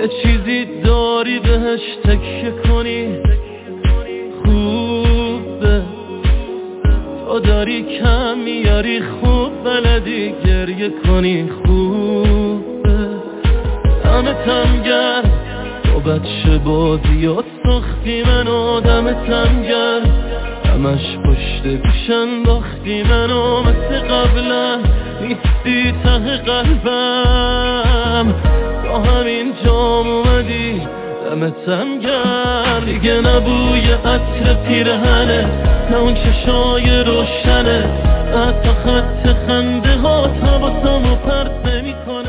یه چیزی داری بهش تکیه کنی خوبه، تو داری کم میاری خوب بلدی گریه کنی خوبه. دمتم گرم تو بچه بازیات ساختی منو، دمتم گرم همش پشت پیش انداختی منو، مثل قبلا نیستی ته قلبم، تا همین جام اومدی دمتم گرم. دیگه نبوی عطر پیرهنه، نه اون چشای روشنه، حتی خط خنده ها حواسمو پرت نمی‌کنه.